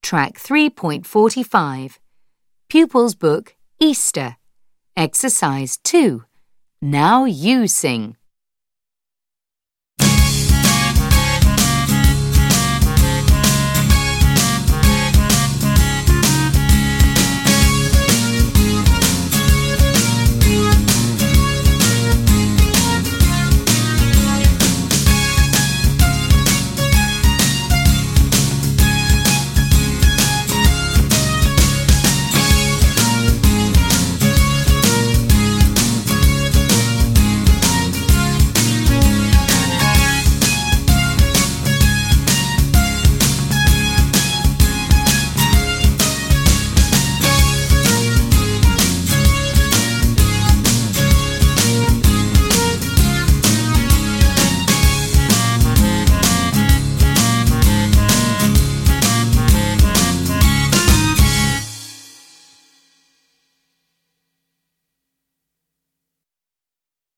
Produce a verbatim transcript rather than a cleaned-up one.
Track three point four five. Pupils Book Easter. Exercise two. Now you sing.